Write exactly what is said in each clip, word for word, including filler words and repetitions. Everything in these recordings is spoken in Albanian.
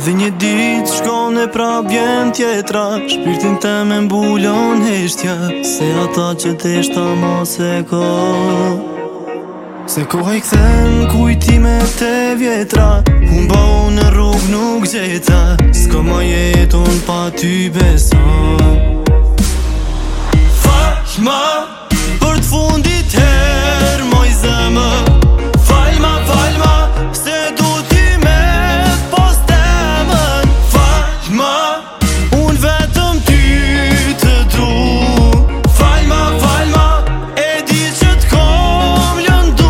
Dhe një ditë shkon e prap vjen tjetra, shpirtin te me mbulon heshtja, se ata që deshta mos e ka. Se koha i kthen kujtimet e vjetra, humba unë në rrug nuk gjeta, s'ka ma jetun pa ty beson. Falma për t'fundit her moj zemër, falma, falma, se du ti me t'pos temën. Falma, unë vetëm ty të du. Falma, falma, e di që t'kom lëndu.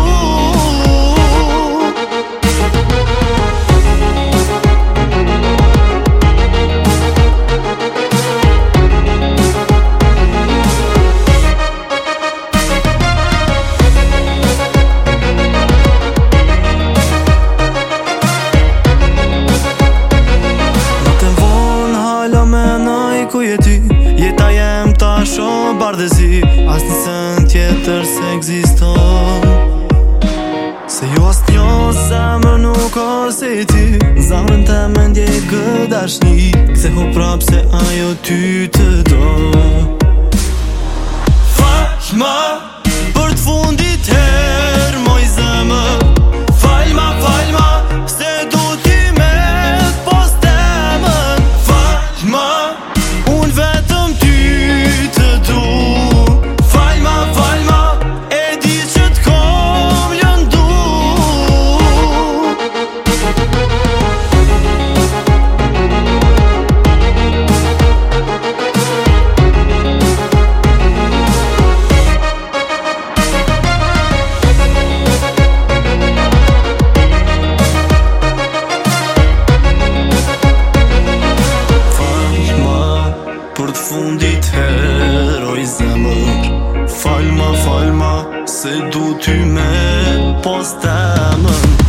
Ku je ty, jeta jem ta shumë bardhëzi, as një sën tjetër se ekziston. Se jo as njo zemër nuk ose ti, zemrën te me ndje gëdashni, kthe ho prap se ajo ty të do. Falma për t'fundit her moj zemër, falma, falma, se du ti me t'pos temën. Falma, unë vetëm ty të du. Falma, falma, e di që t'kom lëndu. Për t'fundit her oj zemër, falma, falma, se du ty me pos temën.